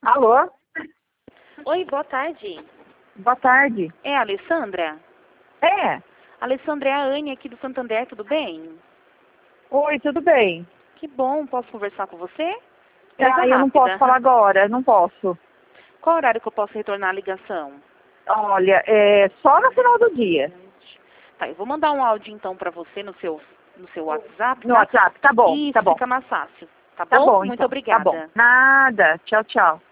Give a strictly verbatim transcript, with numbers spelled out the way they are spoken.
Alô? Oi, boa tarde. Boa tarde. É a Alessandra? É. Alessandra, é a Anne aqui do Santander, tudo bem? Oi, tudo bem? Que bom, posso conversar com você? Coisa Ah, eu não rápida. posso falar agora, não posso. Qual horário que eu posso retornar a ligação? Olha, é só no final do dia. Tá, eu vou mandar um áudio então pra você no seu, no seu WhatsApp, No tá? WhatsApp, tá bom, Isso, tá bom. fica mais fácil. Tá bom? Tá bom, Muito então. Tá obrigada. bom. Nada. Tchau, tchau.